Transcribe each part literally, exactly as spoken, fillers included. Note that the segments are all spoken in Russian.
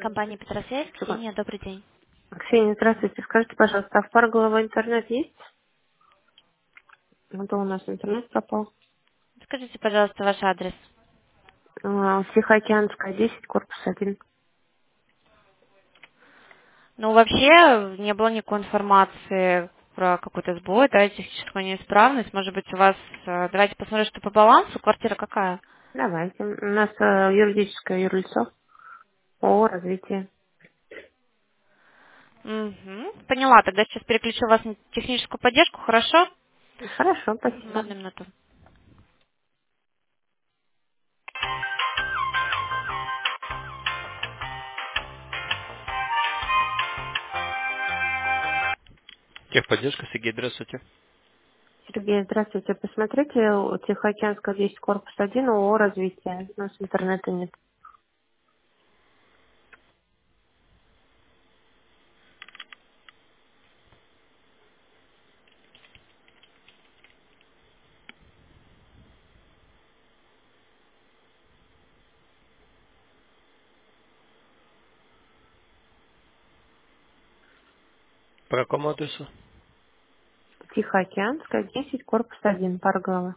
компания Петросвязь. Чего? Ксения, добрый день. Ксения, здравствуйте. Скажите, пожалуйста, а в Парголово интернет есть? А то у нас интернет пропал. Скажите, пожалуйста, ваш адрес. А, Тихоокеанская, десять, корпус один. Ну, вообще, не было никакой информации про какой-то сбой, да, техническую неисправность. Может быть, у вас... э, Давайте посмотрим, что по балансу. Квартира какая? Давайте. У нас э, юридическое юрлицо. ООО «Развитие». Угу. Поняла. Тогда сейчас переключу вас на техническую поддержку, хорошо? Хорошо, Мгм, спасибо. одну минуту. Техподдержка, Сергей, здравствуйте. Сергей, здравствуйте. Посмотрите, у Тихоокеанская, десять, корпус один, ООО «Развитие». У нас интернета нет. По какому адресу? Тихоокеанская, десять, корпус один, Парголово.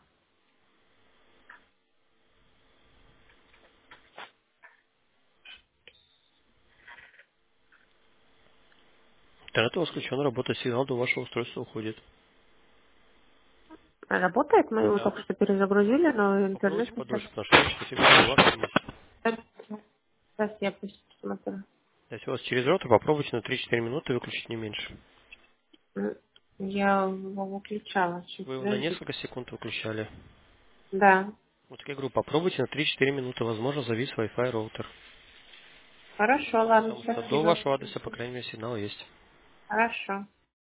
Интернет у вас включен, работает сигнал до вашего устройства уходит. Работает? Мы его Да. только что перезагрузили, но Попробуйте интернет не подольше, потому что раньше сигнал у вас есть. так. Сейчас я посмотрю. Если у вас через роутер, попробуйте на три-четыре минуты выключить не меньше. М, Я его выключала. Сейчас, Вы его на подождите. несколько секунд выключали. Да. Вот я говорю, попробуйте на три-четыре минуты, возможно, завис Wi-Fi роутер. Хорошо, ладно, Потому что до спасибо. вашего адреса, по крайней мере, сигнал есть. Хорошо.